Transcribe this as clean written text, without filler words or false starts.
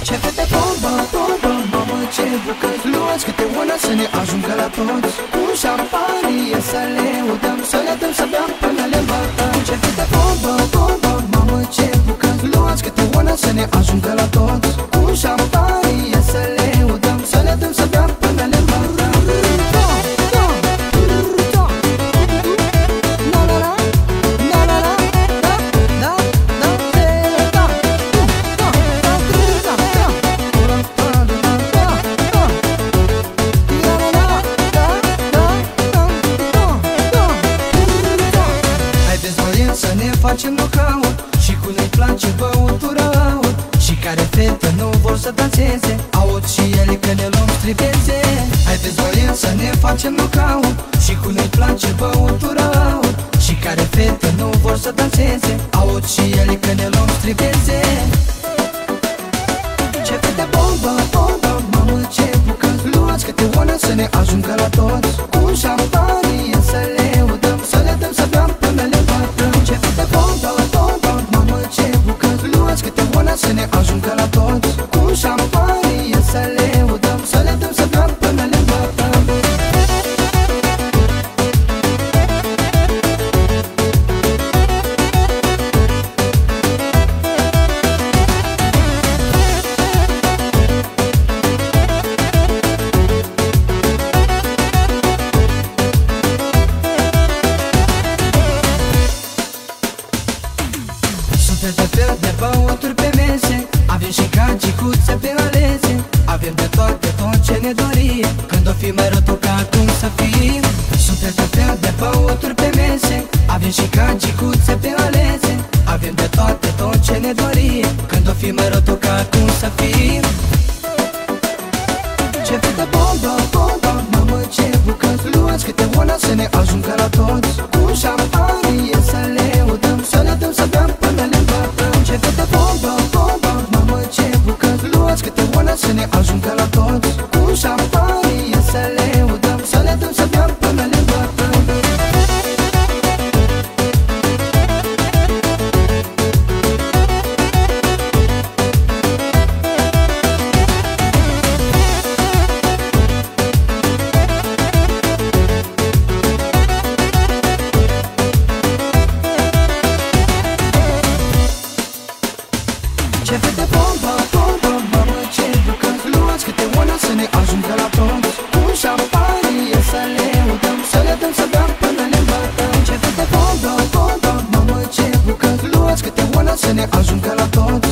Ce fete bombă, bombă, mamă ce bucăți. Luați câte una să ne ajungă la toți. Un șampanie să le udăm, să le dăm să beam până le îmbătăm. Ce fete bombă, bombă, mamă ce bucăți. Luați câte una să ne ajungă la toți. Un șampanie să le udăm, să le dăm să beam până le îmbătăm. Să ne facem knockout și cu noi place băutura aud. Și care fete nu vor să danseze, aud și ele că ne luăm stripeze. Haideți voie să ne facem knockout și cu noi place băutura aud. Și care fete nu vor să danseze, aud și ele că ne luăm stripeze. Ce fete bombă, bombă, mamă ce bucăți. Luați câte una să ne ajungă la toți. Un șampanie să le udăm, să le dăm să beam până le îmbătăm. Ce fete bombă, bombă, mamă ce bucăți. Luați câte una să ne ajungă la toți. Un șampanie să le udăm, să le dăm să beam până le îmbătăm. De fel de băuturi pe mese, avem și gagicuțe pe alese. Avem de toate, tot ce ne dorim, când o fi mai rotoca cum să fim. Sunteți de fel de băuturi pe mese, avem și gagicuțe pe alese. Avem de toate, tot ce ne dorim, când o fi mai rotoca cum să fim. Ce fete bombă, bombă, mamă ce bucăți. Luați câte una să ne ajungă la toți. Un șampanie să le udăm, să le dăm să beam până le îmbătăm. Ce fete bombă, bombă, mamă ce bucăți. Luați câte una să ne ajungă la toți. Un șampanie să le udăm, să le dăm să beam până le îmbătăm. Ce fete bombă, bombă, mamă ce bucăți. Luați câte una să ne ajungă la toți. Un șampanie să le udăm, să le dăm să beam până le îmbătăm. Ce fete bombă, bombă, mamă ce bucăți. Luați câte una să ne ajungă la toți.